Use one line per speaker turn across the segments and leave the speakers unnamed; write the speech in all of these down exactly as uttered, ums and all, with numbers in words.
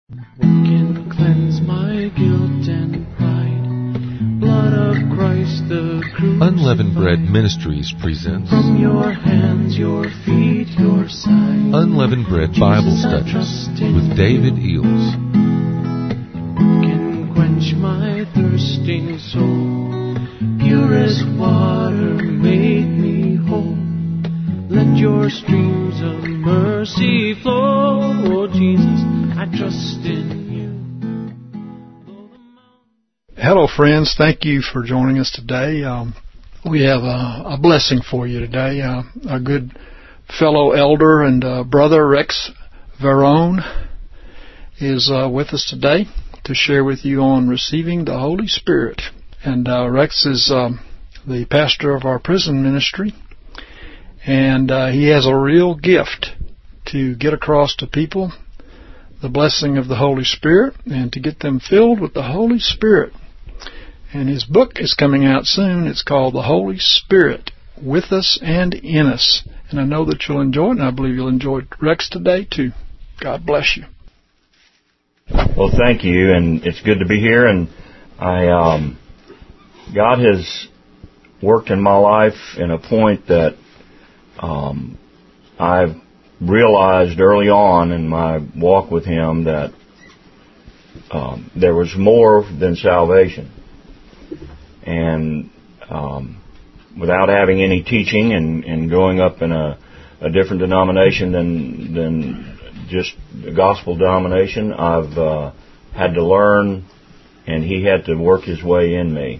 What can cleanse my guilt and pride? Blood of Christ the crucified.
Unleavened Bread Ministries presents
From your hands, your feet, your side.
Unleavened Bread Bible Studies with David Eels.
What can quench my thirsting soul? Purest water made me whole. Let your streams of mercy flow. Oh Jesus, I trust in you.
Hello, friends. Thank you for joining us today. Um, we have a, a blessing for you today. Uh, our good fellow elder and uh, brother Rex Verone is uh, with us today to share with you on receiving the Holy Spirit. And uh, Rex is um, the pastor of our prison ministry, and uh, he has a real gift to get across to people the blessing of the Holy Spirit and to get them filled with the Holy Spirit. And his book is coming out soon. It's called The Holy Spirit, With Us and In Us. And I know that you'll enjoy it, and I believe you'll enjoy Rex today too. God bless you.
Well, thank you, and it's good to be here. And I, um, God has worked in my life in a point that um, I've realized early on in my walk with Him that um, there was more than salvation. And um, without having any teaching and, and growing up in a, a different denomination than than just the gospel denomination, I've uh, had to learn, and He had to work His way in me.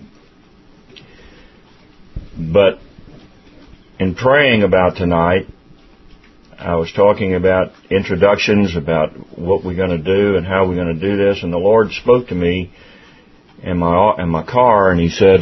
But in praying about tonight, I was talking about introductions, about what we're going to do and how we're going to do this, and the Lord spoke to me in my in my car, and He said,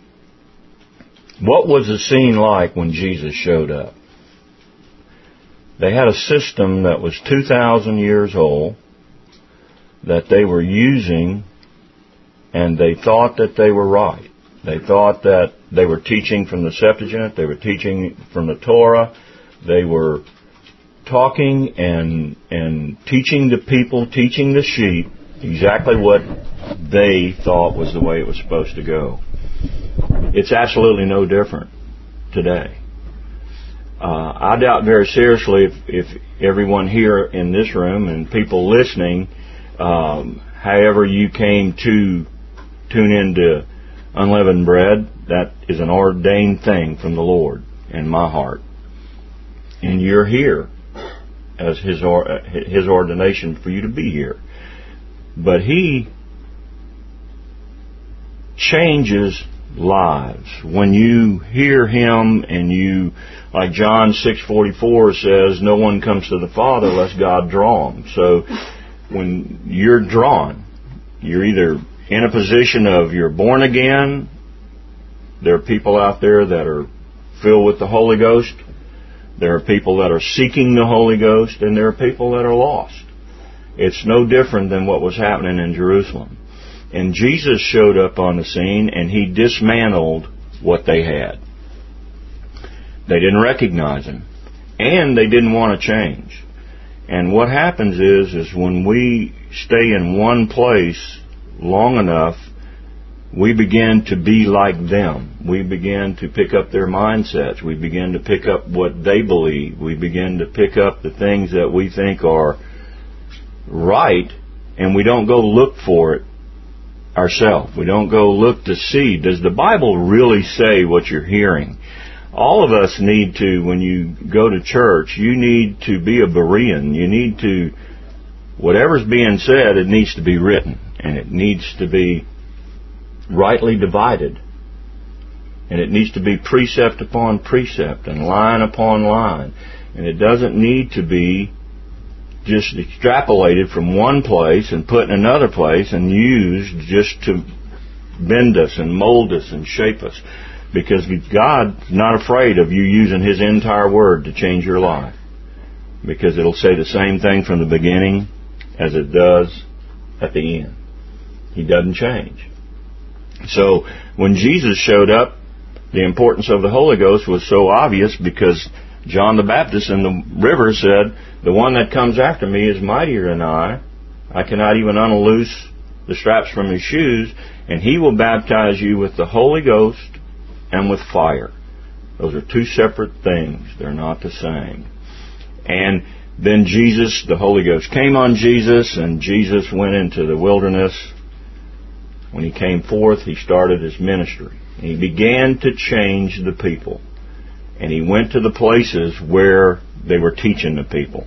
what was the scene like when Jesus showed up? They had a system that was two thousand years old that they were using, and they thought that they were right. They thought that they were teaching from the Septuagint, they were teaching from the Torah, they were talking and and teaching the people, teaching the sheep exactly what they thought was the way it was supposed to go. It's absolutely no different today. Uh, I doubt very seriously if, if everyone here in this room and people listening, um, however you came to tune into Unleavened Bread, that is an ordained thing from the Lord in my heart. And you're here as His or, His ordination for you to be here. But He changes lives. When you hear Him and you, like John six forty-four says, no one comes to the Father unless God draw them. So when you're drawn, you're either in a position of you're born again. There are people out there that are filled with the Holy Ghost. There are people that are seeking the Holy Ghost, and there are people that are lost. It's no different than what was happening in Jerusalem. And Jesus showed up on the scene, and He dismantled what they had. They didn't recognize Him, and they didn't want to change. And what happens is, is when we stay in one place long enough, we begin to be like them. We begin to pick up their mindsets. We begin to pick up what they believe. We begin to pick up the things that we think are right, and we don't go look for it ourselves. We don't go look to see, does the Bible really say what you're hearing? All of us need to, when you go to church, you need to be a Berean. You need to, whatever's being said, it needs to be written, and it needs to be rightly divided. And it needs to be precept upon precept and line upon line. And it doesn't need to be just extrapolated from one place and put in another place and used just to bend us and mold us and shape us. Because God's not afraid of you using His entire Word to change your life. Because it'll say the same thing from the beginning as it does at the end. He doesn't change. So when Jesus showed up, the importance of the Holy Ghost was so obvious because John the Baptist in the river said, the one that comes after me is mightier than I, I cannot even unloose the straps from his shoes, and he will baptize you with the Holy Ghost and with fire. Those are two separate things. They're not the same. And then Jesus, the Holy Ghost came on Jesus, and Jesus went into the wilderness. When he came forth, he started his ministry. And he began to change the people. And he went to the places where they were teaching the people.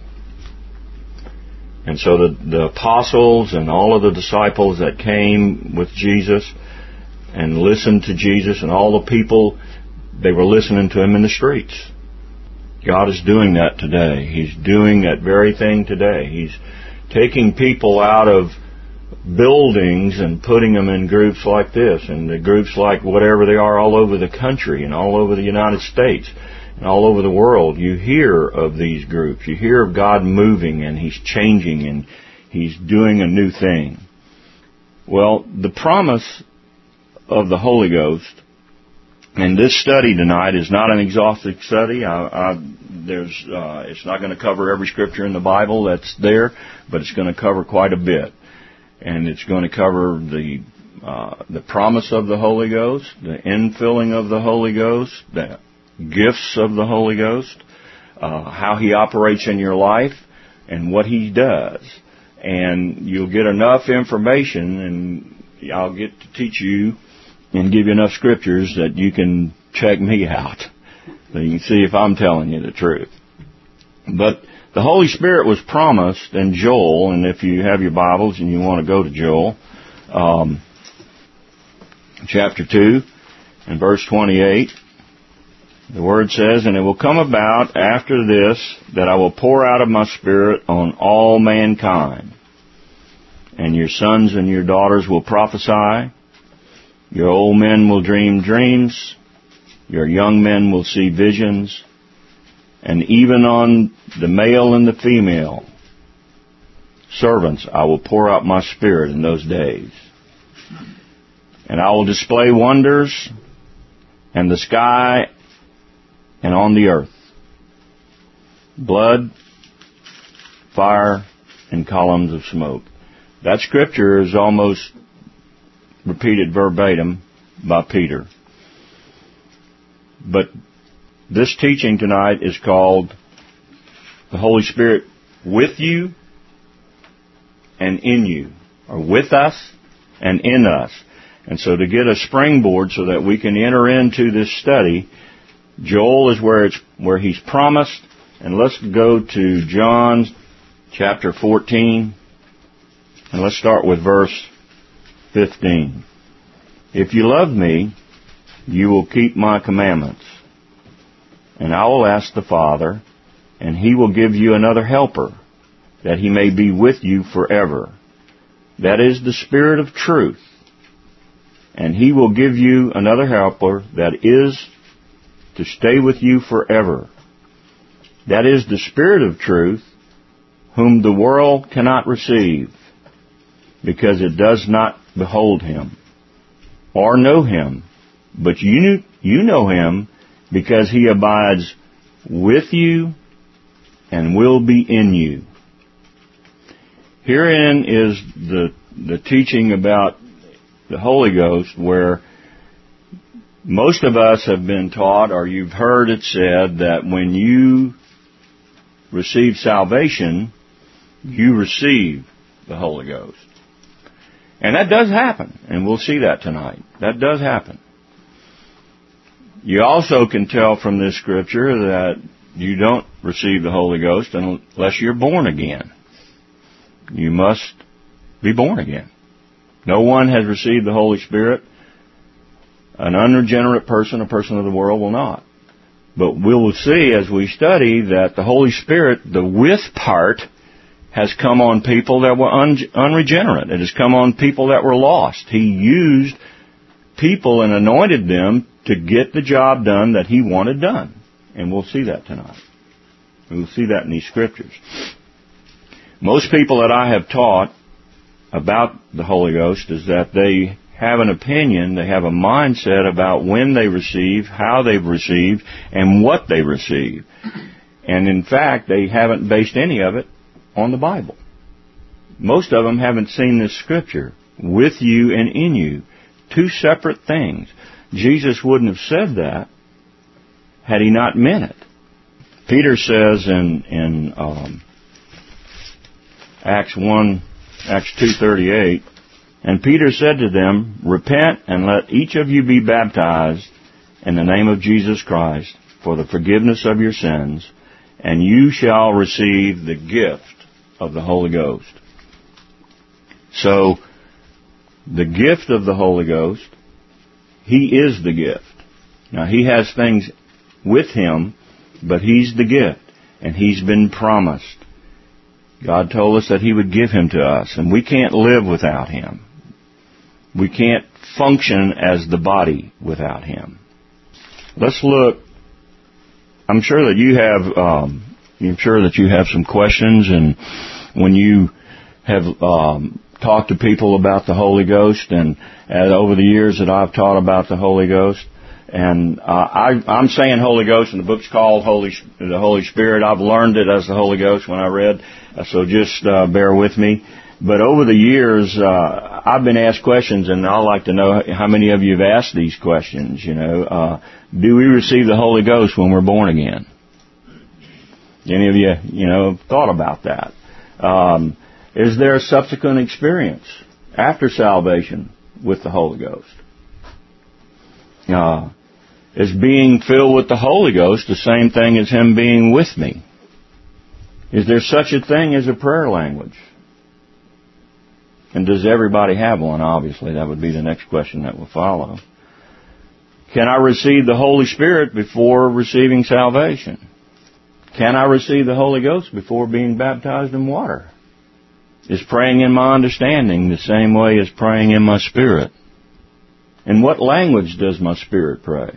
And so the, the apostles and all of the disciples that came with Jesus and listened to Jesus, and all the people, they were listening to him in the streets. God is doing that today. He's doing that very thing today. He's taking people out of buildings and putting them in groups like this, and the groups like whatever they are all over the country and all over the United States and all over the world. You hear of these groups. You hear of God moving, and He's changing, and He's doing a new thing. Well, the promise of the Holy Ghost, and this study tonight is not an exhaustive study. I, I, there's, uh, it's not going to cover every scripture in the Bible that's there, but it's going to cover quite a bit. And it's going to cover the uh, the promise of the Holy Ghost, the infilling of the Holy Ghost, the gifts of the Holy Ghost, uh, how He operates in your life, and what He does. And you'll get enough information, and I'll get to teach you and give you enough scriptures that you can check me out, so you can see if I'm telling you the truth. But the Holy Spirit was promised in Joel, and if you have your Bibles and you want to go to Joel, um, chapter two and verse twenty-eight, the Word says, "And it will come about after this that I will pour out of my Spirit on all mankind, and your sons and your daughters will prophesy, your old men will dream dreams, your young men will see visions, and even on the male and the female servants I will pour out my Spirit in those days. And I will display wonders in the sky and on the earth, blood, fire, and columns of smoke." That scripture is almost repeated verbatim by Peter. But this teaching tonight is called the Holy Spirit with you and in you, or with us and in us. And so to get a springboard so that we can enter into this study, Joel is where it's where he's promised. And let's go to John chapter fourteen, and let's start with verse fifteen. "If you love me, you will keep my commandments. And I will ask the Father, and He will give you another helper, that He may be with you forever. That is the Spirit of truth. And He will give you another helper that is to stay with you forever. That is the Spirit of truth, whom the world cannot receive, because it does not behold Him or know Him. But you you know Him, because He abides with you and will be in you." Herein is the the teaching about the Holy Ghost, where most of us have been taught, or you've heard it said, that when you receive salvation, you receive the Holy Ghost. And that does happen, and we'll see that tonight. That does happen. You also can tell from this scripture that you don't receive the Holy Ghost unless you're born again. You must be born again. No one has received the Holy Spirit. An unregenerate person, a person of the world, will not. But we will see as we study that the Holy Spirit, the with part, has come on people that were un- unregenerate. It has come on people that were lost. He used people and anointed them to get the job done that He wanted done. And we'll see that tonight. We'll see that in these scriptures. Most people that I have taught about the Holy Ghost is that they have an opinion, they have a mindset about when they receive, how they've received, and what they receive. And in fact, they haven't based any of it on the Bible. most of them haven't seen this scripture. With you and in you. Two separate things. Jesus wouldn't have said that had he not meant it. Peter says in, in um, Acts one, Acts two thirty-eight, and Peter said to them, repent and let each of you be baptized in the name of Jesus Christ for the forgiveness of your sins, and you shall receive the gift of the Holy Ghost. So, the gift of the Holy Ghost, He is the gift. Now, He has things with Him, but He's the gift, and He's been promised. God told us that He would give Him to us, and we can't live without Him. We can't function as the body without Him. Let's look. I'm sure that you have. Um, I'm sure that you have some questions, and when you have um, talked to people about the Holy Ghost, and, and over the years that I've taught about the Holy Ghost, and uh, I, I'm saying Holy Ghost, and the book's called Holy the Holy Spirit. I've learned it as the Holy Ghost when I read, so just uh, bear with me. But over the years, uh, I've been asked questions, and I'd like to know how many of you have asked these questions. You know, uh, do we receive the Holy Ghost when we're born again? Any of you, you know, thought about that? Um, is there a subsequent experience after salvation with the Holy Ghost? Uh, is being filled with the Holy Ghost the same thing as Him being with me? Is there such a thing as a prayer language? And does everybody have one? Obviously, that would be the next question that will follow. Can I receive the Holy Spirit before receiving salvation? Can I receive the Holy Ghost before being baptized in water? Is praying in my understanding the same way as praying in my spirit? In what language does my spirit pray?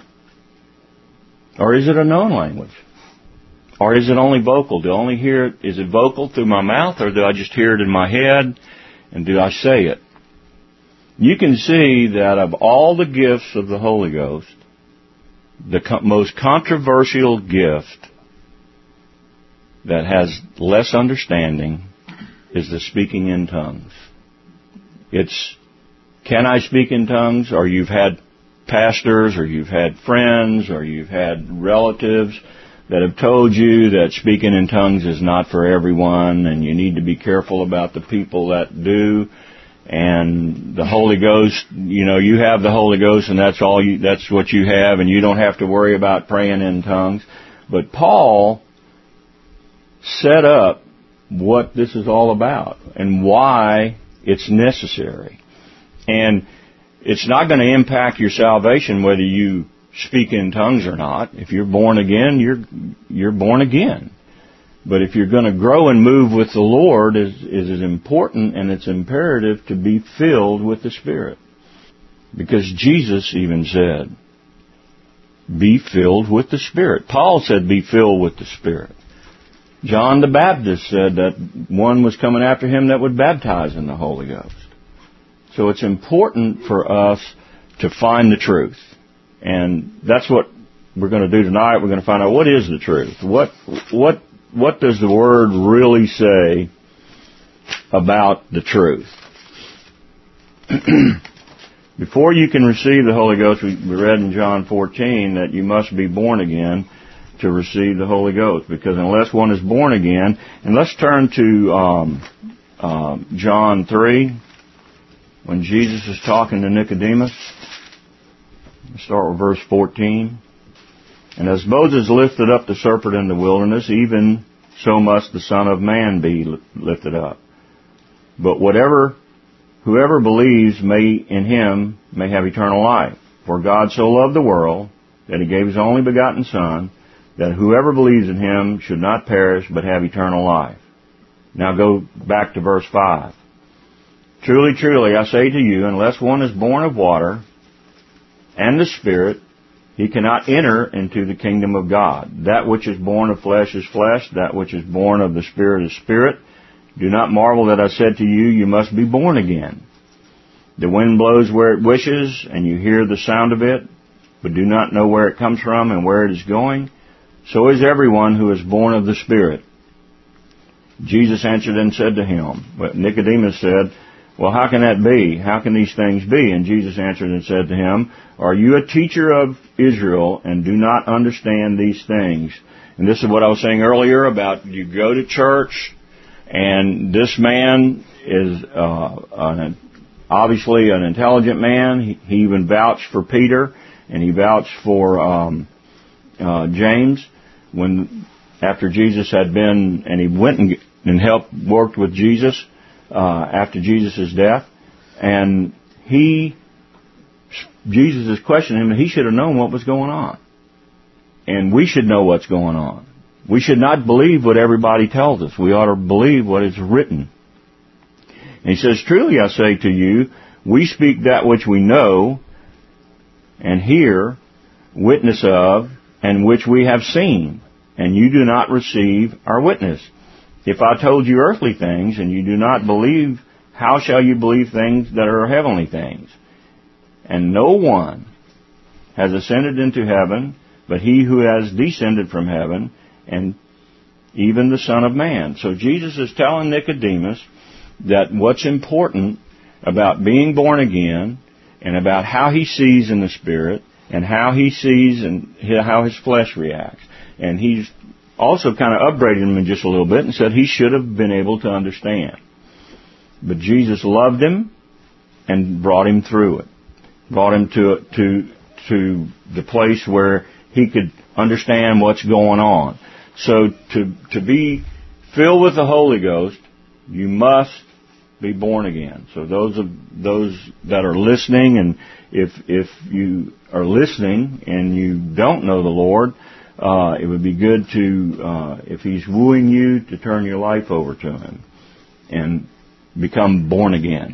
Or is it a known language? Or is it only vocal? Do I only hear it? Is it vocal through my mouth, or do I just hear it in my head? And do I say it? You can see that of all the gifts of the Holy Ghost, the co- most controversial gift that has less understanding is the speaking in tongues. It's, can I speak in tongues? Or you've had pastors, or you've had friends, or you've had relatives that have told you that speaking in tongues is not for everyone, and you need to be careful about the people that do. And the Holy Ghost, you know, you have the Holy Ghost, and that's all you, that's what you have, and you don't have to worry about praying in tongues. But Paul set up what this is all about and why it's necessary. And it's not going to impact your salvation whether you speak in tongues or not. If you're born again, you're you're born again. But if you're going to grow and move with the Lord, it is important and it's imperative to be filled with the Spirit. Because Jesus even said, be filled with the Spirit. Paul said, be filled with the Spirit. John the Baptist said that one was coming after him that would baptize in the Holy Ghost. So it's important for us to find the truth. And that's what we're going to do tonight. We're going to find out what is the truth. What what what does the Word really say about the truth? Before you can receive the Holy Ghost, we read in John fourteen that you must be born again to receive the Holy Ghost. Because unless one is born again, and let's turn to um, uh, John three, when Jesus is talking to Nicodemus. Let's start with verse fourteen. And as Moses lifted up the serpent in the wilderness, even so must the Son of Man be lifted up. But whatever, whoever believes may in Him may have eternal life. For God so loved the world that He gave His only begotten Son, that whoever believes in Him should not perish but have eternal life. Now go back to verse five. Truly, truly, I say to you, unless one is born of water and the Spirit, he cannot enter into the kingdom of God. That which is born of flesh is flesh, that which is born of the Spirit is spirit. Do not marvel that I said to you, you must be born again. The wind blows where it wishes, and you hear the sound of it, but do not know where it comes from and where it is going. So is everyone who is born of the Spirit. Jesus answered and said to him, but Nicodemus said, well, how can that be? How can these things be? And Jesus answered and said to him, are you a teacher of Israel and do not understand these things? And this is what I was saying earlier about you go to church and this man is uh, an, obviously an intelligent man. He, he even vouched for Peter and he vouched for um, uh, James when after Jesus had been, and he went and, and helped, worked with Jesus Uh, after Jesus' death, and he, Jesus is questioning him, and he should have known what was going on. And we should know what's going on. We should not believe what everybody tells us. We ought to believe what is written. And he says, truly I say to you, we speak that which we know, and hear, witness of, and which we have seen, and you do not receive our witness. If I told you earthly things, and you do not believe, how shall you believe things that are heavenly things? And no one has ascended into heaven, but he who has descended from heaven, and even the Son of Man. So Jesus is telling Nicodemus that what's important about being born again, and about how he sees in the Spirit, and how he sees and how his flesh reacts. And he's also kind of upbraided him just a little bit and said he should have been able to understand. But Jesus loved him and brought him through it. Brought him to to to the place where he could understand what's going on. So to to be filled with the Holy Ghost, you must be born again. So those of those that are listening, and if if you are listening and you don't know the Lord, Uh, it would be good to, uh, if He's wooing you, to turn your life over to Him and become born again.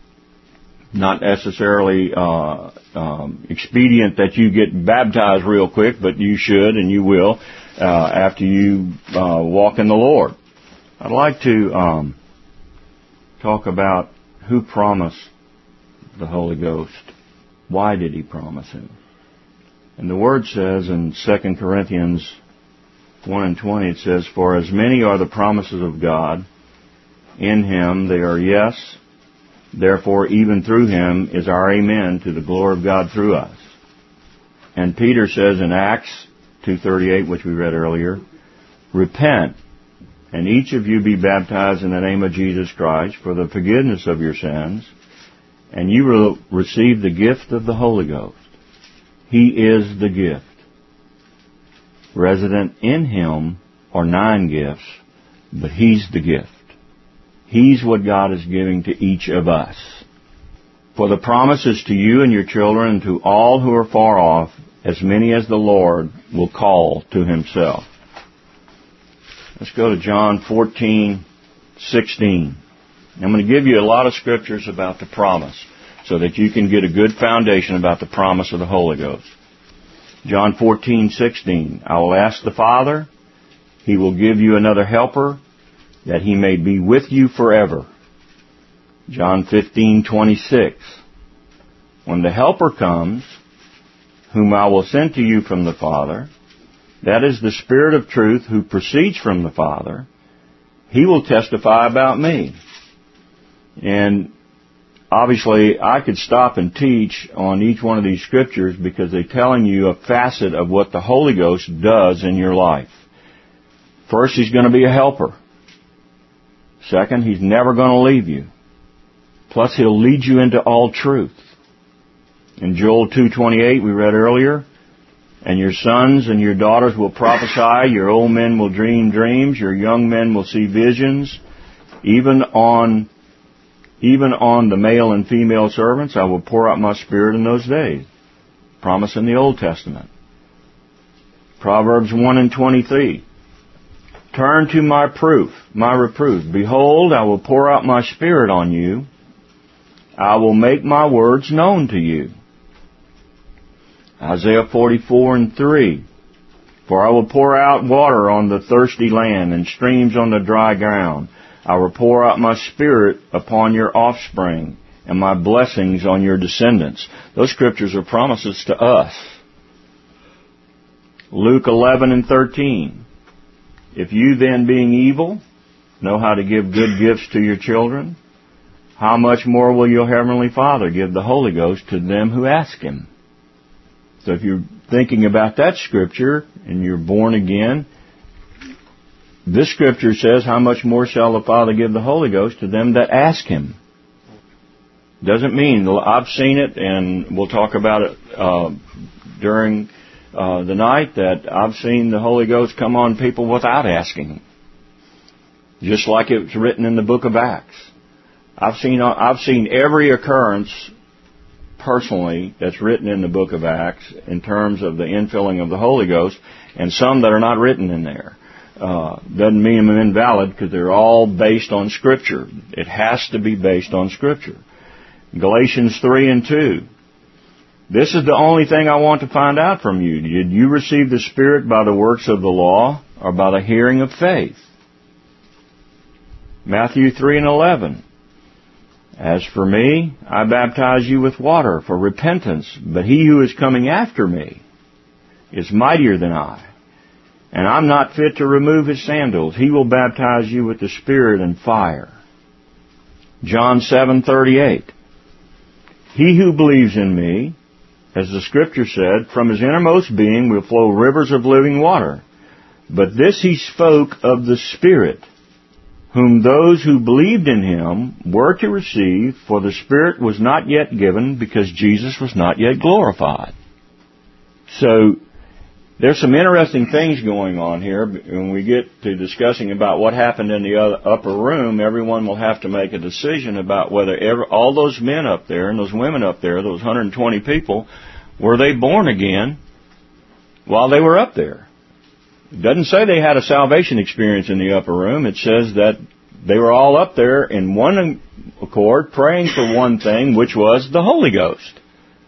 Not necessarily uh, um, expedient that you get baptized real quick, but you should and you will uh, after you uh, walk in the Lord. I'd like to um, talk about who promised the Holy Ghost. Why did He promise Him? And the Word says in Second Corinthians one and twenty, it says, for as many are the promises of God, in Him they are yes, therefore even through Him is our amen to the glory of God through us. And Peter says in Acts two thirty-eight, which we read earlier, repent, and each of you be baptized in the name of Jesus Christ for the forgiveness of your sins, and you will receive the gift of the Holy Ghost. He is the gift. Resident in Him are nine gifts, but He's the gift. He's what God is giving to each of us. For the promise is to you and your children and to all who are far off, as many as the Lord will call to Himself. Let's go to John fourteen sixteen. I'm going to give you a lot of scriptures about the promise, so that you can get a good foundation about the promise of the Holy Ghost. John fourteen sixteen. I will ask the Father, He will give you another helper, that He may be with you forever. John fifteen twenty-six. When the helper comes, whom I will send to you from the Father, that is the Spirit of truth who proceeds from the Father, He will testify about me. And obviously, I could stop and teach on each one of these scriptures because they're telling you a facet of what the Holy Ghost does in your life. First, He's going to be a helper. Second, He's never going to leave you. Plus, He'll lead you into all truth. In Joel two twenty-eight, we read earlier, and your sons and your daughters will prophesy, your old men will dream dreams, your young men will see visions, even on Even on the male and female servants, I will pour out my Spirit in those days. Promise in the Old Testament. Proverbs one and twenty-three. Turn to my proof, my reproof. Behold, I will pour out my Spirit on you. I will make my words known to you. Isaiah forty-four and three. For I will pour out water on the thirsty land and streams on the dry ground. I will pour out my Spirit upon your offspring and my blessings on your descendants. Those scriptures are promises to us. Luke eleven and thirteen. If you then, being evil, know how to give good gifts to your children, how much more will your Heavenly Father give the Holy Ghost to them who ask Him? So if you're thinking about that scripture and you're born again, this scripture says, how much more shall the Father give the Holy Ghost to them that ask Him? Doesn't mean, I've seen it, and we'll talk about it uh, during uh, the night, that I've seen the Holy Ghost come on people without asking Him. Just like it's written in the book of Acts. I've seen I've seen every occurrence personally that's written in the book of Acts in terms of the infilling of the Holy Ghost, and some that are not written in there. Uh, doesn't mean them invalid, because they're all based on Scripture. It has to be based on Scripture. Galatians three and two. This is the only thing I want to find out from you. Did you receive the Spirit by the works of the law, or by the hearing of faith? Matthew three and eleven. As for me, I baptize you with water for repentance, but he who is coming after me is mightier than I, and I'm not fit to remove his sandals. He will baptize you with the Spirit and fire. John seven thirty-eight. He who believes in me, as the Scripture said, from his innermost being will flow rivers of living water. But this he spoke of the Spirit, whom those who believed in him were to receive, for the Spirit was not yet given, because Jesus was not yet glorified. So, there's some interesting things going on here. When we get to discussing about what happened in the other upper room, everyone will have to make a decision about whether ever, all those men up there and those women up there, those one hundred twenty people, were they born again while they were up there. It doesn't say they had a salvation experience in the upper room. It says that they were all up there in one accord, praying for one thing, which was the Holy Ghost.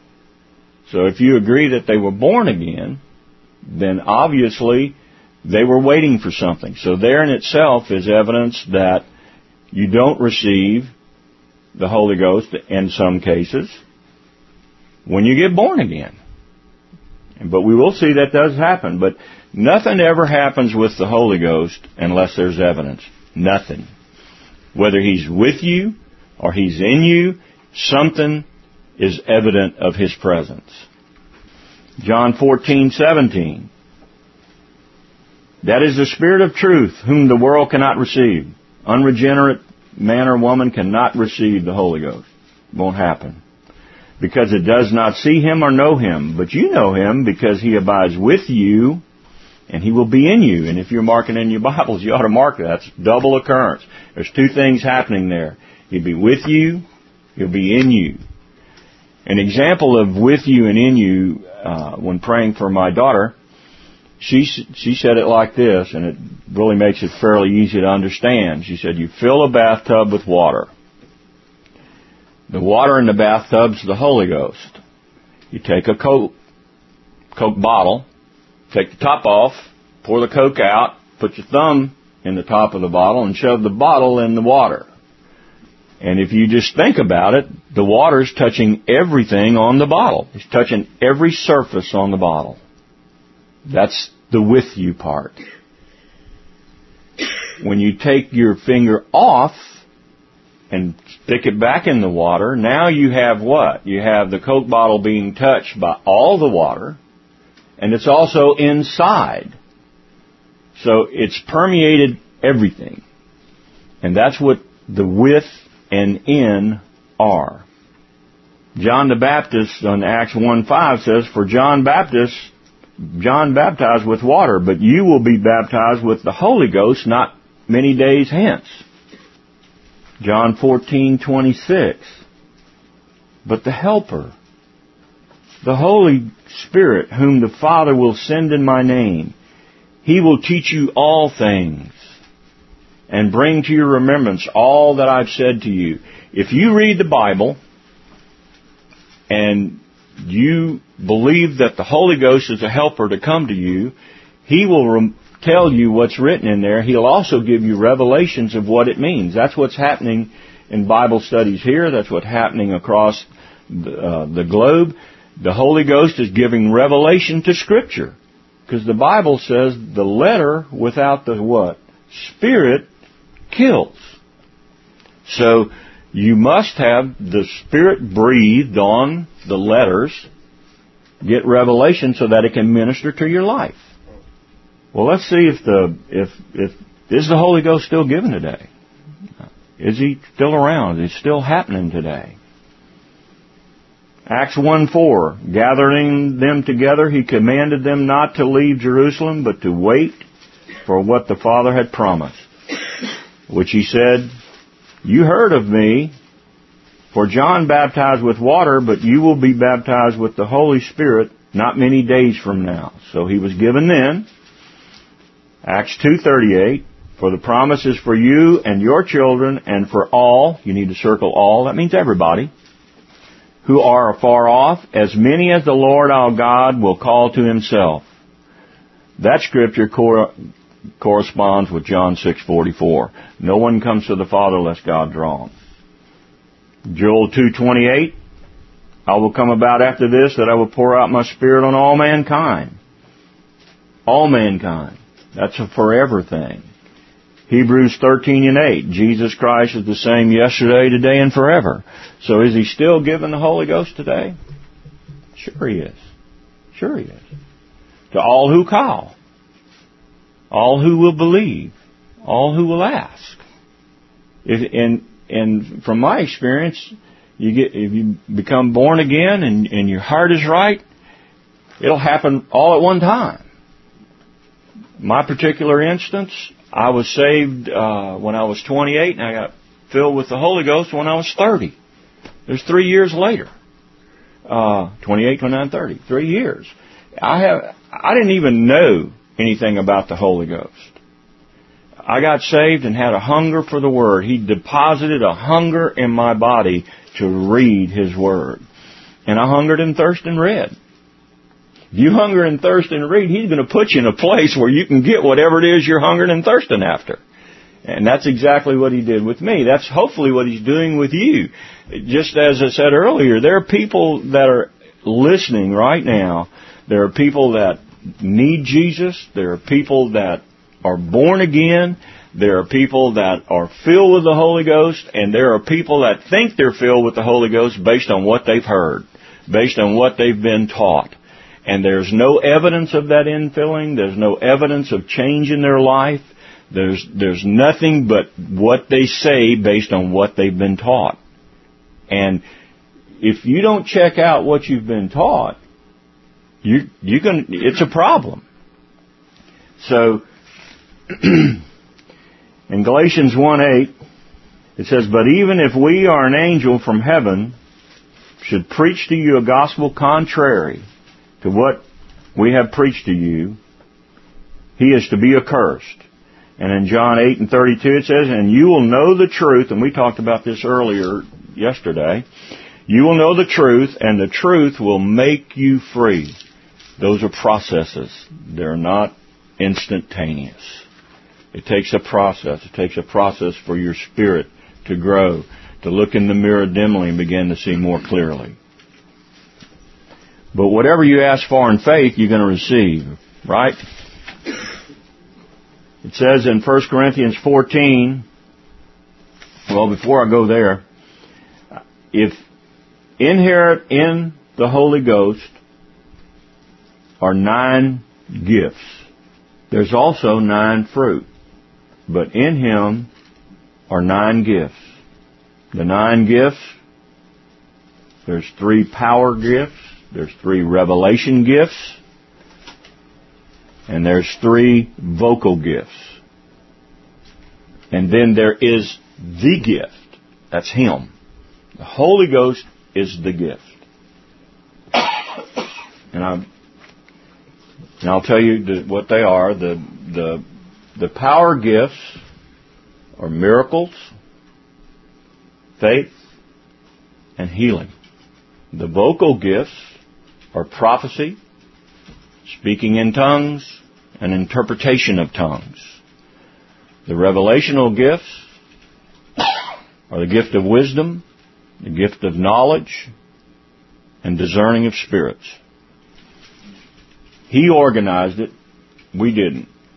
So if you agree that they were born again, then obviously they were waiting for something. So there in itself is evidence that you don't receive the Holy Ghost in some cases when you get born again. But we will see that does happen. But nothing ever happens with the Holy Ghost unless there's evidence. Nothing. Whether He's with you or He's in you, something is evident of His presence. John fourteen seventeen. That is the Spirit of truth, whom the world cannot receive. Unregenerate man or woman cannot receive the Holy Ghost. It won't happen. Because it does not see Him or know Him. But you know Him because He abides with you, and He will be in you. And if you're marking in your Bibles, you ought to mark that. That's double occurrence. There's two things happening there. He'll be with you. He'll be in you. An example of with you and in you, uh, when praying for my daughter, she she said it like this, and it really makes it fairly easy to understand. She said, you fill a bathtub with water. The water in the bathtub's the Holy Ghost. You take a Coke, Coke bottle, take the top off, pour the Coke out, put your thumb in the top of the bottle, and shove the bottle in the water. And if you just think about it, the water's touching everything on the bottle. It's touching every surface on the bottle. That's the with you part. When you take your finger off and stick it back in the water, now you have what? You have the Coke bottle being touched by all the water, and it's also inside. So it's permeated everything. And that's what the with and in are. John the Baptist on Acts one five says, for John Baptist, John baptized with water, but you will be baptized with the Holy Ghost not many days hence. John fourteen twenty-six. But the Helper, the Holy Spirit, whom the Father will send in my name, He will teach you all things and bring to your remembrance all that I've said to you. If you read the Bible and you believe that the Holy Ghost is a helper to come to you, He will rem- tell you what's written in there. He'll also give you revelations of what it means. That's what's happening in Bible studies here. That's what's happening across the, uh, the globe. The Holy Ghost is giving revelation to Scripture. Because the Bible says the letter without the what? Spirit kills. So you must have the Spirit breathed on the letters, get revelation so that it can minister to your life. Well, let's see if the if if is the Holy Ghost still given today? Is He still around? Is it still happening today? Acts one four, gathering them together, He commanded them not to leave Jerusalem, but to wait for what the Father had promised, which He said, you heard of me, for John baptized with water, but you will be baptized with the Holy Spirit not many days from now. So He was given then. Acts two thirty-eight, for the promise is for you and your children and for all, you need to circle all, that means everybody, who are afar off, as many as the Lord our God will call to Himself. That scripture cor- corresponds with John six forty-four. No one comes to the Father unless God draw him. Joel two twenty-eight, I will come about after this that I will pour out my Spirit on all mankind. All mankind. That's a forever thing. Hebrews thirteen and eight, Jesus Christ is the same yesterday, today, and forever. So is He still giving the Holy Ghost today? Sure He is. Sure He is. To all who call. All who will believe. All who will ask. If, and, and from my experience, you get, if you become born again and, and your heart is right, it'll happen all at one time. My particular instance, I was saved uh, when I was twenty-eight, and I got filled with the Holy Ghost when I was thirty. There's three years later. Uh, twenty-eight, twenty-nine, thirty. Three years. I have. I didn't even know anything about the Holy Ghost. I got saved and had a hunger for the Word. He deposited a hunger in my body to read His Word. And I hungered and thirsted and read. If you hunger and thirst and read, He's going to put you in a place where you can get whatever it is you're hungering and thirsting after. And that's exactly what He did with me. That's hopefully what He's doing with you. Just as I said earlier, there are people that are listening right now. There are people that need Jesus. There are people that are born again. There are people that are filled with the Holy Ghost. And there are people that think they're filled with the Holy Ghost based on what they've heard, based on what they've been taught. And there's no evidence of that infilling. There's no evidence of change in their life. There's there's nothing but what they say based on what they've been taught. And if you don't check out what you've been taught, you you can it's a problem. So in Galatians one eight, it says, but even if we or an angel from heaven should preach to you a gospel contrary to what we have preached to you, he is to be accursed. And in John eight and thirty-two it says, and you will know the truth, and we talked about this earlier yesterday, you will know the truth, and the truth will make you free. Those are processes. They're not instantaneous. It takes a process. It takes a process for your spirit to grow, to look in the mirror dimly and begin to see more clearly. But whatever you ask for in faith, you're going to receive, right? It says in First Corinthians fourteen, well, before I go there, if inherent in the Holy Ghost are nine gifts, there's also nine fruit. But in Him are nine gifts. The nine gifts, there's three power gifts, there's three revelation gifts, and there's three vocal gifts. And then there is the gift. That's Him. The Holy Ghost is the gift. And, I, and I'll tell you the, what they are. The, the, the power gifts are miracles, faith, and healing. The vocal gifts are prophecy, speaking in tongues, and interpretation of tongues. The revelational gifts are the gift of wisdom, the gift of knowledge, and discerning of spirits. He organized it. We didn't.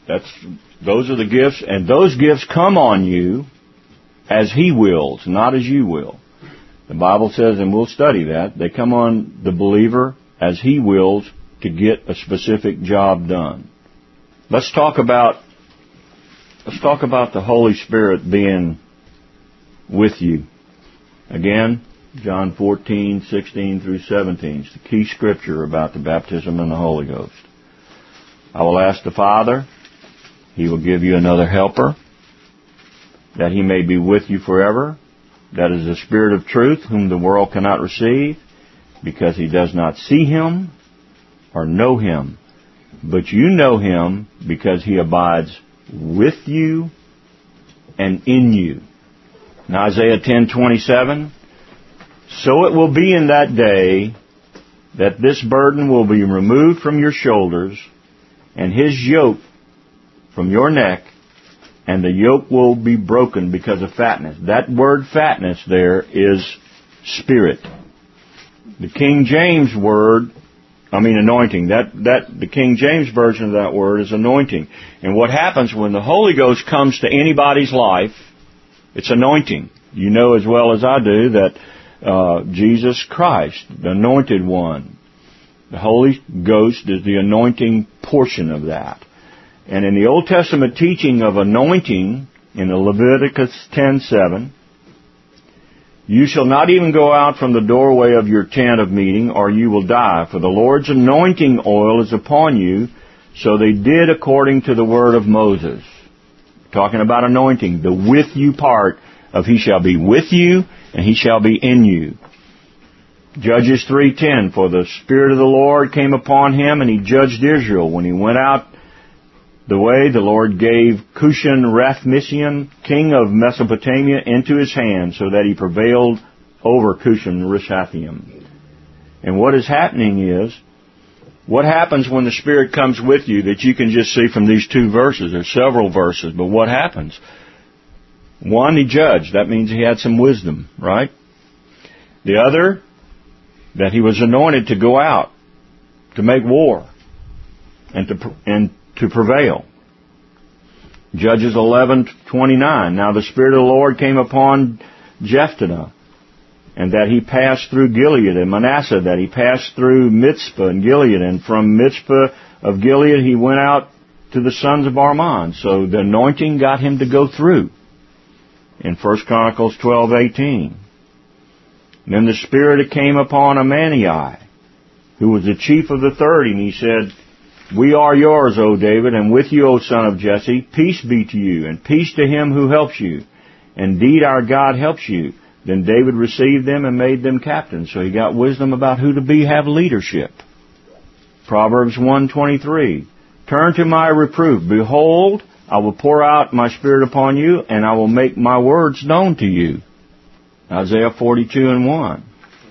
That's those are the gifts, and those gifts come on you as He wills, not as you will. The Bible says, and we'll study that, they come on the believer as He wills to get a specific job done. Let's talk about let's talk about the Holy Spirit being with you. Again, John fourteen, sixteen through seventeen. It's the key scripture about the baptism in the Holy Ghost. I will ask the Father, He will give you another helper, that He may be with you forever. That is the Spirit of truth, whom the world cannot receive, because He does not see Him or know Him. But you know Him, because He abides with you and in you. In Isaiah ten twenty-seven, so it will be in that day that this burden will be removed from your shoulders, and His yoke from your neck, and the yoke will be broken because of fatness. That word fatness there is spirit. The King James word, I mean anointing, that, that the King James version of that word is anointing. And what happens when the Holy Ghost comes to anybody's life, it's anointing. You know as well as I do that uh, Jesus Christ, the anointed one, the Holy Ghost is the anointing portion of that. And in the Old Testament teaching of anointing, in Leviticus ten seven, you shall not even go out from the doorway of your tent of meeting, or you will die, for the Lord's anointing oil is upon you. So they did according to the word of Moses. Talking about anointing, the with you part of He shall be with you, and He shall be in you. Judges three ten, for the Spirit of the Lord came upon Him, and He judged Israel. When He went out the way, the Lord gave Cushan-Rathmisian, king of Mesopotamia, into his hand, so that he prevailed over Cushan-Rishathaim. And what is happening is, what happens when the Spirit comes with you that you can just see from these two verses? There's several verses, but what happens? One, He judged. That means He had some wisdom, right? The other, that He was anointed to go out, to make war, and to and to prevail. Judges eleven twenty-nine. Now the Spirit of the Lord came upon Jephthah, and that he passed through Gilead, and Manasseh, that he passed through Mizpah and Gilead, and from Mizpah of Gilead he went out to the sons of Armon. So the anointing got him to go through. In First Chronicles twelve eighteen. And then the Spirit came upon Amani, who was the chief of the thirty, and he said, we are yours, O David, and with you, O son of Jesse. Peace be to you, and peace to him who helps you. Indeed, our God helps you. Then David received them and made them captains. So he got wisdom about who to be, have leadership. Proverbs one twenty-three. Turn to my reproof. Behold, I will pour out my Spirit upon you, and I will make my words known to you. Isaiah forty-two and one.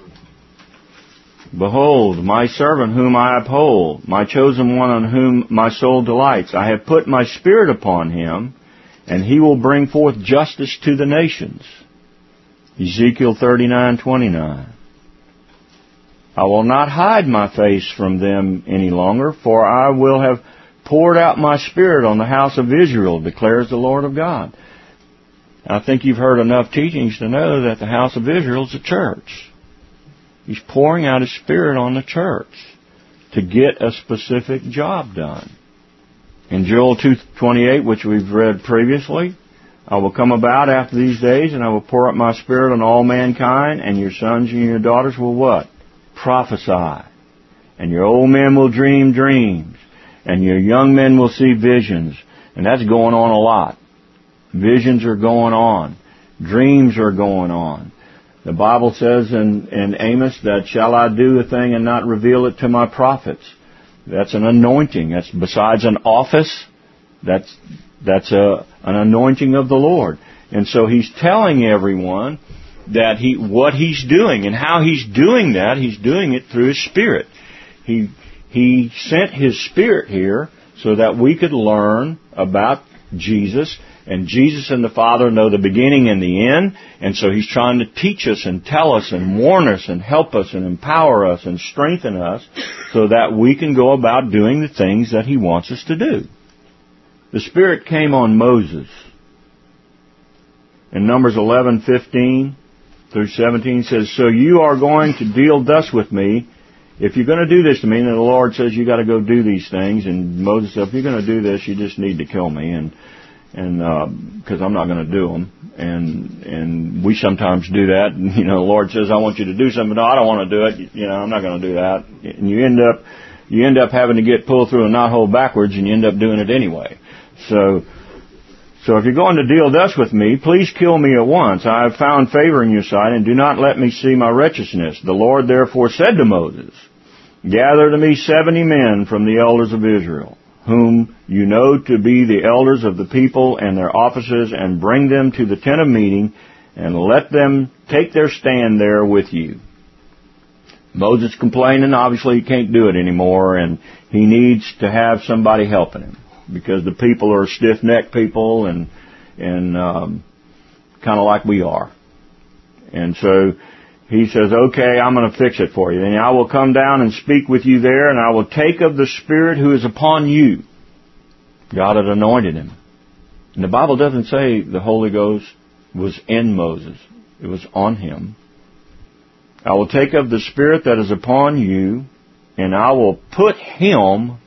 Behold, my servant whom I uphold, my chosen one on whom my soul delights. I have put my Spirit upon him, and he will bring forth justice to the nations. Ezekiel thirty-nine twenty-nine. I will not hide my face from them any longer, for I will have poured out my Spirit on the house of Israel, declares the Lord of God. I think you've heard enough teachings to know that the house of Israel is the church. He's pouring out His Spirit on the church to get a specific job done. In Joel two twenty-eight, which we've read previously, I will come about after these days, and I will pour out my Spirit on all mankind, and your sons and your daughters will what? Prophesy. And your old men will dream dreams, and your young men will see visions. And that's going on a lot. Visions are going on. Dreams are going on. The Bible says in, in Amos that, shall I do a thing and not reveal it to my prophets? That's an anointing. That's besides an office, that's that's a, an anointing of the Lord. And so He's telling everyone that he what He's doing, and how He's doing that, He's doing it through His Spirit. He He sent His Spirit here so that we could learn about Jesus. And Jesus and the Father know the beginning and the end. And so He's trying to teach us and tell us and warn us and help us and empower us and strengthen us so that we can go about doing the things that He wants us to do. The Spirit came on Moses. In Numbers eleven fifteen through seventeen says, so you are going to deal thus with me. If you're going to do this to me, and the Lord says you got to go do these things, and Moses said, if you're going to do this, you just need to kill me, and and because uh, I'm not going to do them. And and we sometimes do that. And, you know, the Lord says, I want you to do something. No, I don't want to do it. You know, I'm not going to do that. And you end up you end up having to get pulled through a knothole backwards, and you end up doing it anyway. So. So if you're going to deal thus with me, please kill me at once. I have found favor in your sight, and do not let me see my wretchedness. The Lord therefore said to Moses, gather to me seventy men from the elders of Israel, whom you know to be the elders of the people and their officers, and bring them to the tent of meeting, and let them take their stand there with you. Moses complaining, obviously he can't do it anymore, and he needs to have somebody helping him, because the people are stiff-necked people and and um, kind of like we are. And so he says, okay, I'm going to fix it for you. And I will come down and speak with you there, and I will take of the Spirit who is upon you. God had anointed him. And the Bible doesn't say the Holy Ghost was in Moses. It was on him. I will take of the Spirit that is upon you, and I will put him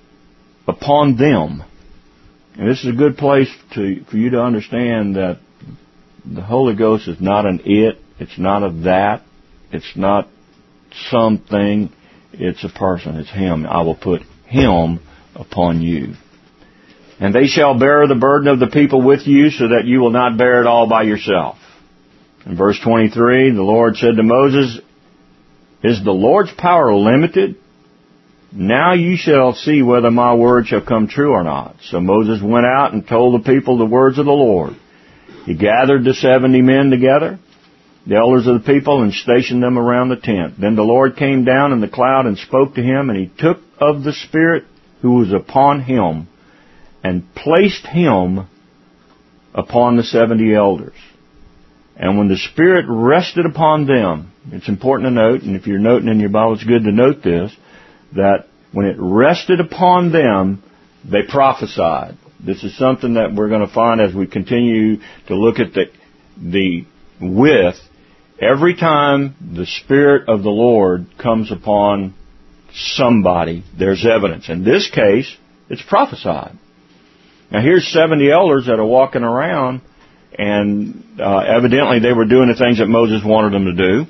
upon them. And this is a good place to for you to understand that the Holy Ghost is not an it, it's not a that, it's not something, it's a person, it's him. I will put him upon you. And they shall bear the burden of the people with you, so that you will not bear it all by yourself. In verse twenty-three, the Lord said to Moses, is the Lord's power limited? Now you shall see whether my word shall come true or not. So Moses went out and told the people the words of the Lord. He gathered the seventy men together, the elders of the people, and stationed them around the tent. Then the Lord came down in the cloud and spoke to him, and he took of the Spirit who was upon him and placed him upon the seventy elders. And when the Spirit rested upon them, it's important to note, and if you're noting in your Bible, it's good to note this, that when it rested upon them, they prophesied. This is something that we're going to find as we continue to look at the the with. Every time the Spirit of the Lord comes upon somebody, there's evidence. In this case, it's prophesied. Now here's seventy elders that are walking around, and uh, evidently they were doing the things that Moses wanted them to do.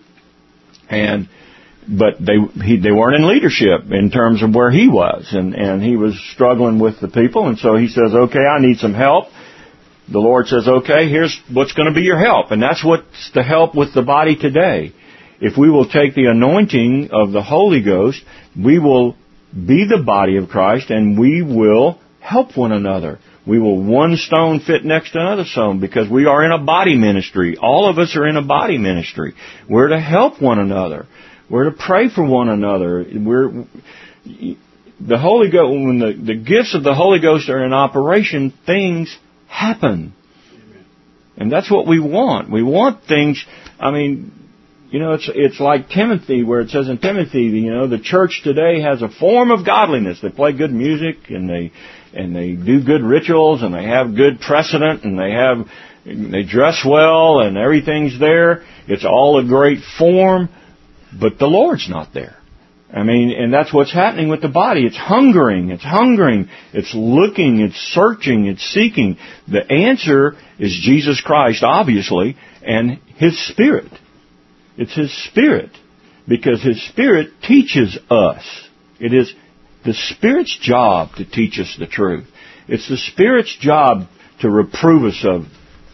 And But they he, they weren't in leadership in terms of where he was, and, and he was struggling with the people, and so he says, okay, I need some help. The Lord says, okay, here's what's going to be your help, and that's what's the help with the body today. If we will take the anointing of the Holy Ghost, we will be the body of Christ, and we will help one another. We will one stone fit next to another stone, because we are in a body ministry. All of us are in a body ministry. We're to help one another. We're to pray for one another. We're the Holy Ghost. When the, the gifts of the Holy Ghost are in operation, things happen, and that's what we want. We want things. I mean, you know, it's it's like Timothy, where it says in Timothy, you know, the church today has a form of godliness. They play good music, and they and they do good rituals, and they have good precedent, and they have they dress well, and everything's there. It's all a great form. But the Lord's not there. I mean, and that's what's happening with the body. It's hungering, it's hungering, it's looking, it's searching, it's seeking. The answer is Jesus Christ, obviously, and His Spirit. It's His Spirit, because His Spirit teaches us. It is the Spirit's job to teach us the truth. It's the Spirit's job to reprove us of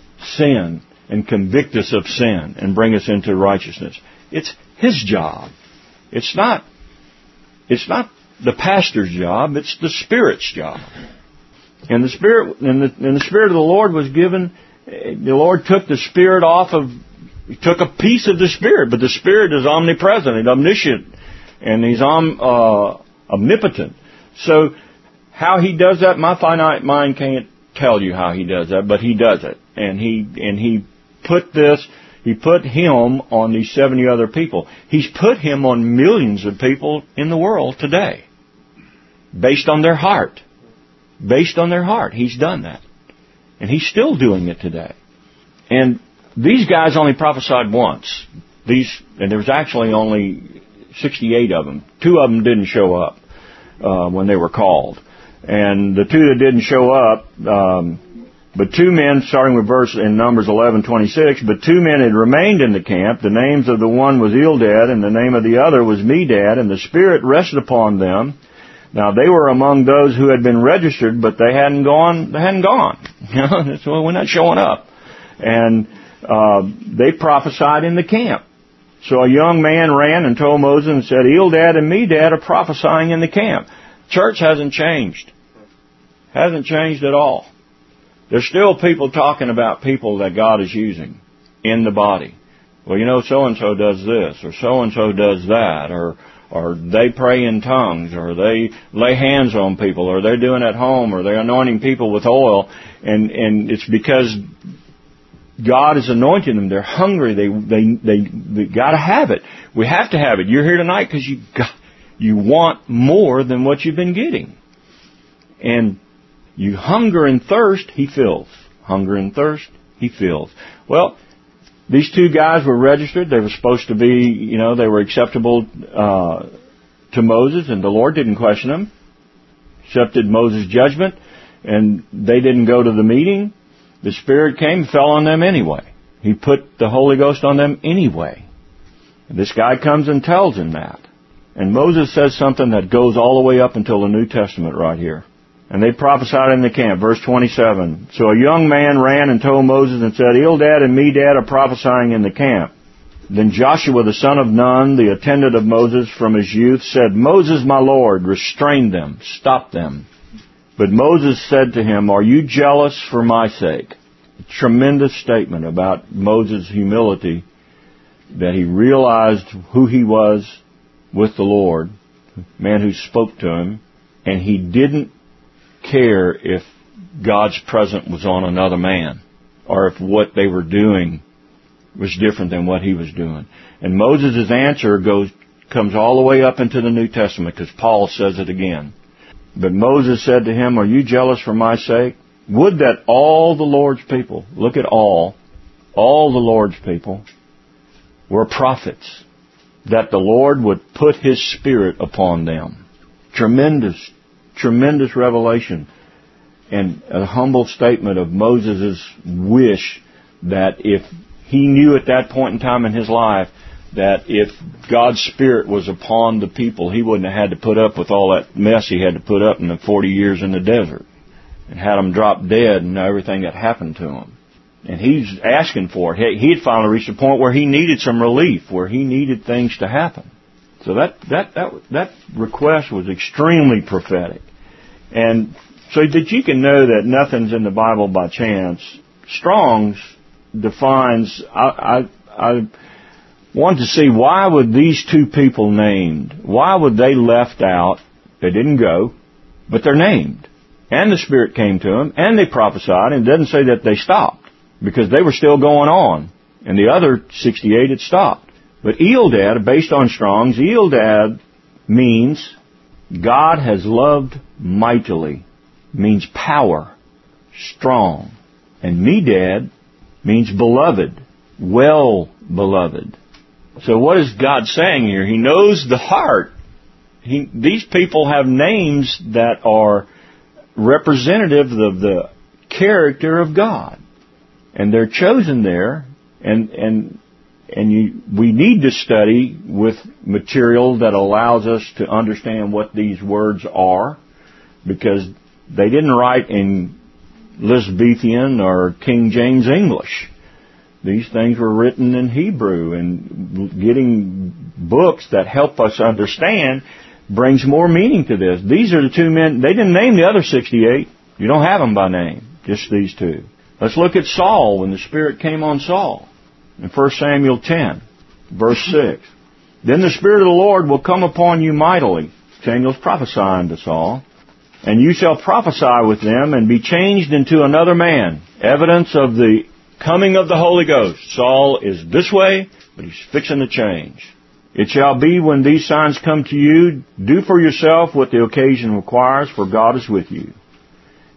sin and convict us of sin and bring us into righteousness. It's His job. It's not, it's not the pastor's job. It's the Spirit's job. And the Spirit, and the, and the Spirit of the Lord was given. The Lord took the Spirit off of. He took a piece of the Spirit, but the Spirit is omnipresent and omniscient, and He's om, uh, omnipotent. So, how He does that, my finite mind can't tell you how He does that, but He does it, and He and He put this. He put Him on these seventy other people. He's put Him on millions of people in the world today, based on their heart. based on their heart. He's done that. And He's still doing it today. And these guys only prophesied once. These, and there was actually only sixty-eight of them. Two of them didn't show up uh, when they were called. And the two that didn't show up, um, but two men, starting with verse in Numbers eleven twenty-six, but two men had remained in the camp. The names of the one was Eldad, and the name of the other was Medad, and the Spirit rested upon them. Now they were among those who had been registered, but they hadn't gone. They hadn't gone. You know, so we're not showing up. And uh, they prophesied in the camp. So a young man ran and told Moses and said, Eldad and Medad are prophesying in the camp. Church hasn't changed. Hasn't changed at all. There's still people talking about people that God is using in the body. Well, you know, so-and-so does this, or so-and-so does that, or or they pray in tongues, or they lay hands on people, or they're doing it at home, or they're anointing people with oil, and, and it's because God is anointing them. They're hungry. They they they, they got to have it. We have to have it. You're here tonight because you got, you want more than what you've been getting. And you hunger and thirst, He fills. Hunger and thirst, He fills. Well, these two guys were registered. They were supposed to be, you know, they were acceptable uh, to Moses, and the Lord didn't question them. Accepted Moses' judgment, and they didn't go to the meeting. The Spirit came and fell on them anyway. He put the Holy Ghost on them anyway. And this guy comes and tells him that. And Moses says something that goes all the way up until the New Testament right here. And they prophesied in the camp, verse twenty-seven. So a young man ran and told Moses and said, Eldad and Medad are prophesying in the camp. Then Joshua the son of Nun, the attendant of Moses from his youth, said, Moses, my Lord, restrain them, stop them. But Moses said to him, are you jealous for my sake? A tremendous statement about Moses' humility, that he realized who he was with the Lord, man who spoke to him, and he didn't care if God's presence was on another man, or if what they were doing was different than what he was doing. And Moses' answer goes comes all the way up into the New Testament, because Paul says it again. But Moses said to him, are you jealous for my sake? Would that all the Lord's people, look at all, all the Lord's people were prophets, that the Lord would put His Spirit upon them. Tremendous, tremendous revelation. And a humble statement of Moses' wish that if he knew at that point in time in his life that if God's Spirit was upon the people, he wouldn't have had to put up with all that mess he had to put up in the forty years in the desert, and had them drop dead and everything that happened to him. And he's asking for it. He had finally reached a point where he needed some relief, where he needed things to happen. So that that that that request was extremely prophetic. And so that you can know that nothing's in the Bible by chance, Strong's defines, I, I, I wanted to see why would these two people named, why would they left out? They didn't go, but they're named. And the Spirit came to them, and they prophesied, and it doesn't say that they stopped, because they were still going on, and the other sixty-eight had stopped. But Eldad, based on Strong's, Eldad means God has loved mightily, means power, strong. And Medad means beloved, well beloved. So what is God saying here? He knows the heart. He, these people have names that are representative of the character of God. And they're chosen there, and and and you, we need to study with material that allows us to understand what these words are, because they didn't write in Elizabethan or King James English. These things were written in Hebrew, and getting books that help us understand brings more meaning to this. These are the two men. They didn't name the other sixty-eight. You don't have them by name, just these two. Let's look at Saul when the Spirit came on Saul. In First Samuel ten, verse six. Then the Spirit of the Lord will come upon you mightily. Samuel's prophesying to Saul. And you shall prophesy with them and be changed into another man. Evidence of the coming of the Holy Ghost. Saul is this way, but he's fixing to change. It shall be when these signs come to you, do for yourself what the occasion requires, for God is with you.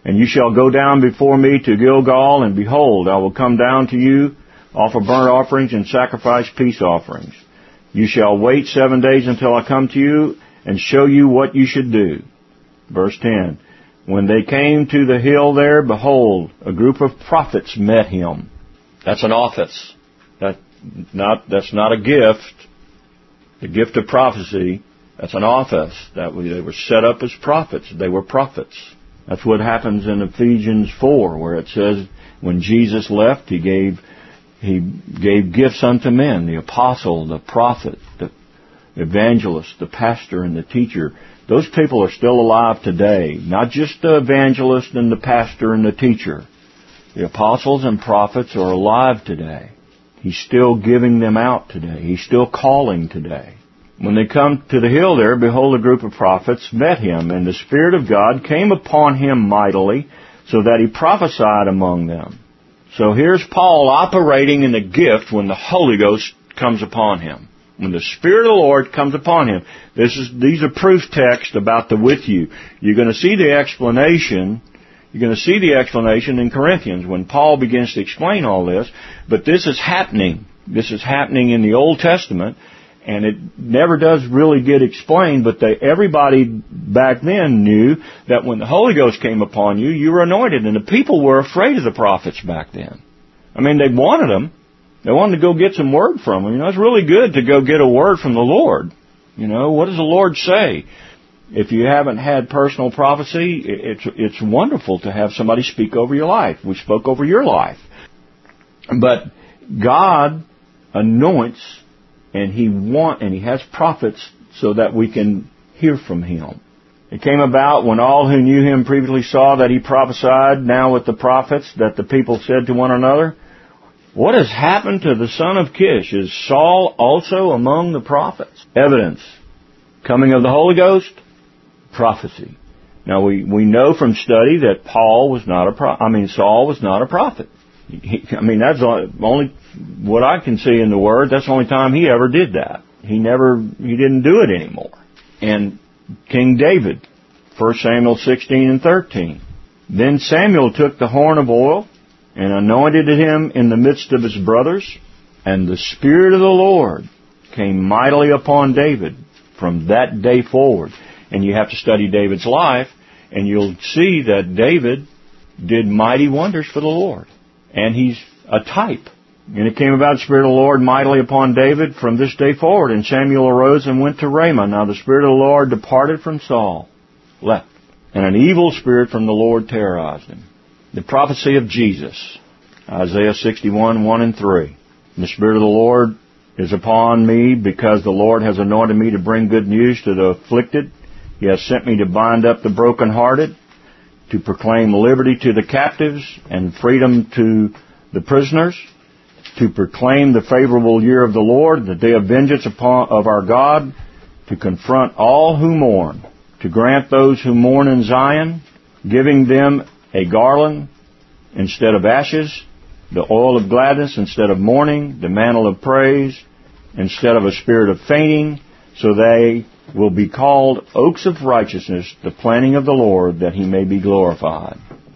And you shall go down before me to Gilgal, and behold, I will come down to you, offer burnt offerings and sacrifice peace offerings. You shall wait seven days until I come to you and show you what you should do. Verse ten. When they came to the hill there, behold, a group of prophets met him. That's an office. That not that's not a gift. The gift of prophecy, that's an office. That we, they were set up as prophets. They were prophets. That's what happens in Ephesians four, where it says, when Jesus left, he gave he gave gifts unto men: the apostle, the prophet, the evangelist, the pastor, and the teacher. Those people are still alive today. Not just the evangelist and the pastor and the teacher. The apostles and prophets are alive today. He's still giving them out today. He's still calling today. When they come to the hill there, behold, a group of prophets met him, and the Spirit of God came upon him mightily, so that he prophesied among them. So here's Paul operating in the gift when the Holy Ghost comes upon him. When the Spirit of the Lord comes upon him. This is these are proof texts about the with you. You're going to see the explanation. You're going to see the explanation in Corinthians when Paul begins to explain all this. But this is happening. This is happening in the Old Testament, and it never does really get explained. But they, everybody back then knew that when the Holy Ghost came upon you, you were anointed, and the people were afraid of the prophets back then. I mean, they wanted them. They wanted to go get some word from them. You know, it's really good to go get a word from the Lord. You know, what does the Lord say? If you haven't had personal prophecy, it's it's wonderful to have somebody speak over your life. We spoke over your life. But God anoints, and He want and He has prophets so that we can hear from Him. It came about when all who knew Him previously saw that He prophesied now with the prophets, that the people said to one another, what has happened to the son of Kish? Is Saul also among the prophets? Evidence. Coming of the Holy Ghost, prophecy. Now we, we know from study that Paul was not a pro- I mean Saul was not a prophet. He, I mean that's only what I can see in the Word. That's the only time he ever did that. He never he didn't do it anymore. And King David, First Samuel sixteen and thirteen. Then Samuel took the horn of oil and anointed him in the midst of his brothers, and the Spirit of the Lord came mightily upon David from that day forward. And you have to study David's life, and you'll see that David did mighty wonders for the Lord. And he's a type. And it came about the Spirit of the Lord mightily upon David from this day forward. And Samuel arose and went to Ramah. Now the Spirit of the Lord departed from Saul, left, and an evil spirit from the Lord terrorized him. The prophecy of Jesus, Isaiah sixty-one, one and three. The Spirit of the Lord is upon me, because the Lord has anointed me to bring good news to the afflicted. He has sent me to bind up the brokenhearted, to proclaim liberty to the captives and freedom to the prisoners, to proclaim the favorable year of the Lord, the day of vengeance upon of our God, to confront all who mourn, to grant those who mourn in Zion, giving them a garland instead of ashes, the oil of gladness instead of mourning, the mantle of praise instead of a spirit of fainting, so they will be called oaks of righteousness, the planting of the Lord, that He may be glorified.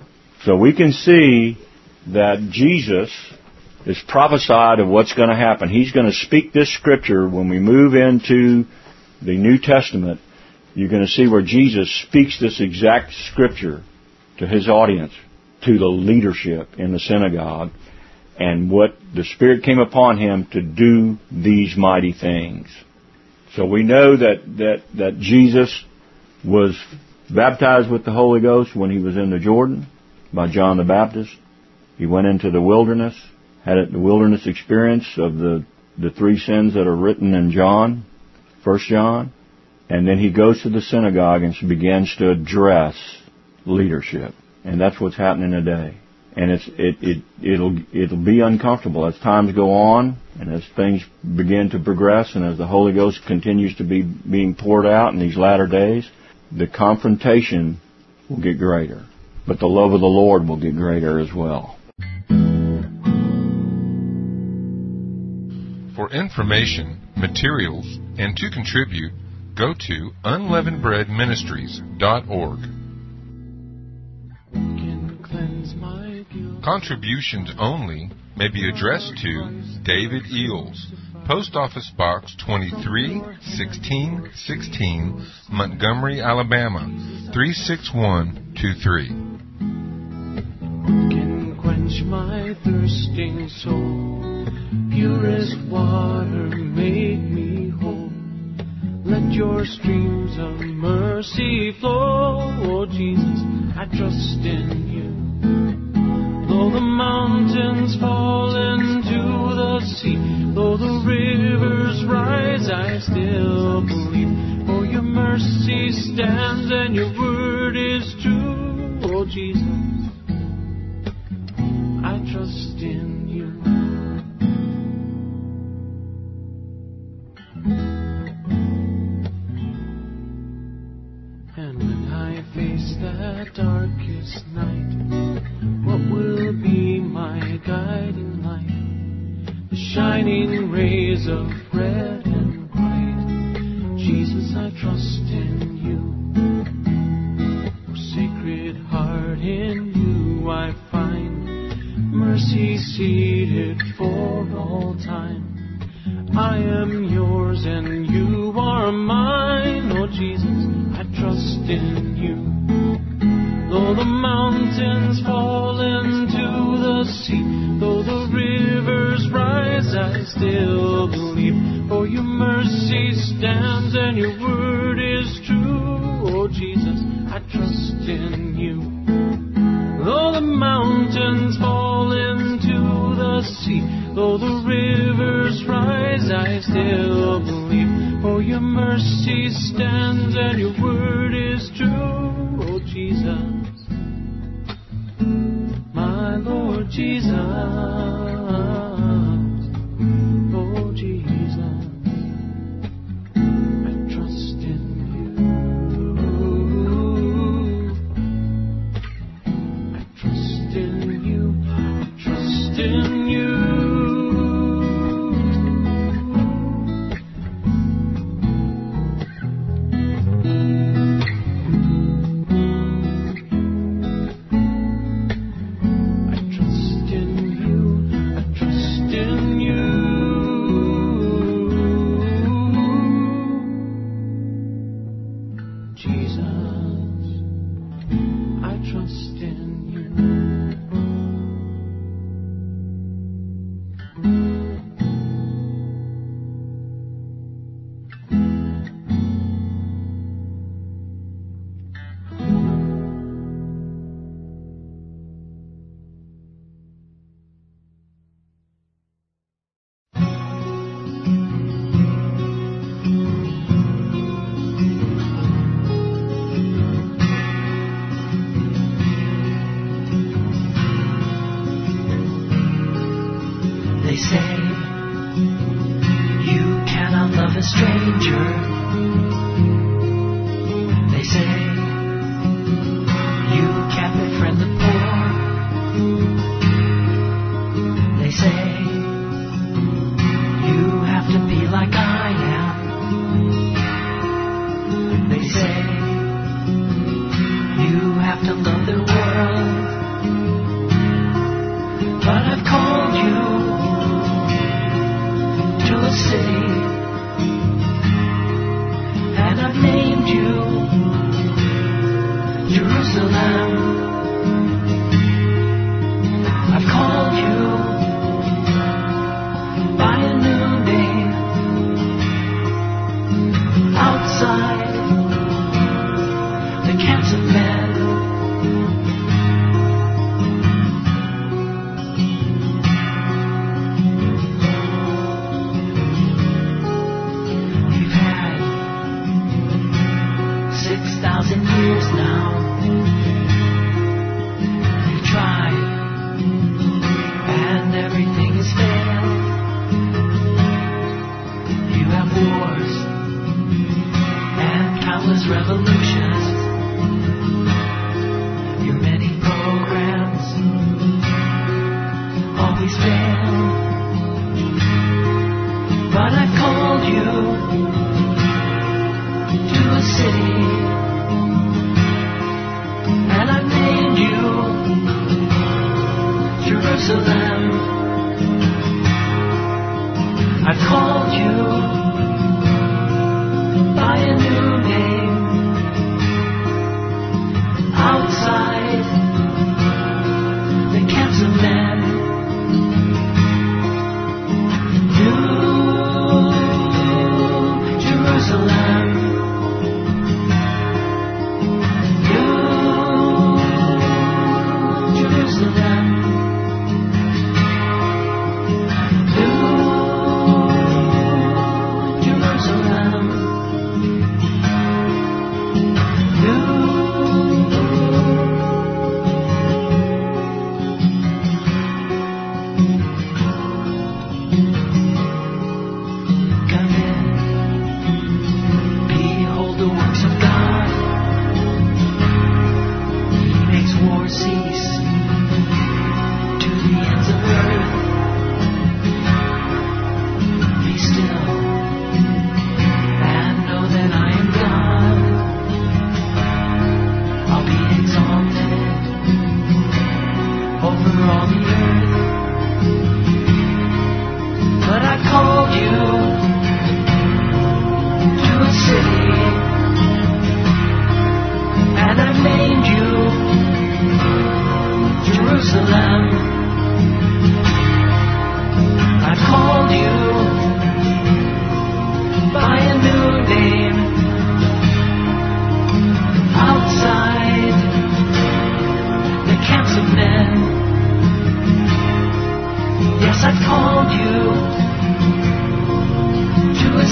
So we can see that Jesus is prophesied of what's going to happen. He's going to speak this scripture when we move into the New Testament. You're going to see where Jesus speaks this exact scripture to His audience, to the leadership in the synagogue, and what the Spirit came upon Him to do these mighty things. So we know that, that, that Jesus was baptized with the Holy Ghost when He was in the Jordan by John the Baptist. He went into the wilderness, had the wilderness experience of the, the three sins that are written in John, First John, and then He goes to the synagogue and begins to address leadership. And that's what's happening today. And it's, it, it, it'll, it'll be uncomfortable as times go on and as things begin to progress and as the Holy Ghost continues to be being poured out in these latter days. The confrontation will get greater, but the love of the Lord will get greater as well.
For information, materials, and to contribute, go to unleavened bread ministries dot org.
cleanse my guilt.
Contributions only may be addressed to David Eels, Post Office Box twenty-three, sixteen sixteen, Montgomery, Alabama, three six one two three.
Can quench my thirsting soul. Purest water make me whole. Let your streams of mercy flow. Oh Jesus, I trust in you. Though the mountains fall into the sea, though the rivers rise, I still believe. For your mercy stands and your word is true. Oh Jesus, I trust in you. And when I face that darkest night, what will be my guiding light? The shining rays of red and white. Jesus, I trust in you. Oh, Sacred Heart, in you I find mercy seated for all time. I am yours and you are mine. Oh Jesus, I trust in you. Though the mountains fall into the sea, though the rivers rise, I still believe. For your mercy stands and your word is true. Oh Jesus, I trust in you. Though the mountains fall into the sea, though the rivers rise, I still believe. For your mercy stands and your word is true. Oh Jesus, my Lord Jesus, oh Jesus, I trust in you. I trust in you. I trust in you.
And I named you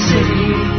city.